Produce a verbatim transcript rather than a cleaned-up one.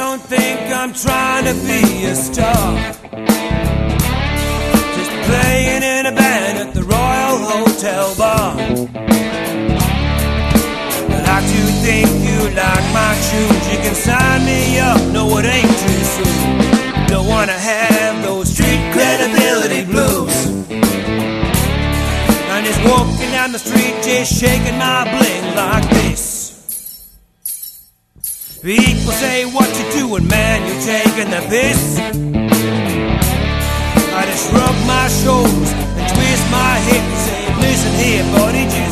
don't think I'm trying to be a star. Just playing in a band at the Royal Hotel Bar. I like to think you like my tunes. You can sign me up, no it ain't too soon. Don't wanna have those street credibility blues. I'm just walking down the street, just shaking my bling like this. People say, what you doing, man? You taking the piss? I just shrug my shoulders and twist my hips and say, listen here, buddy,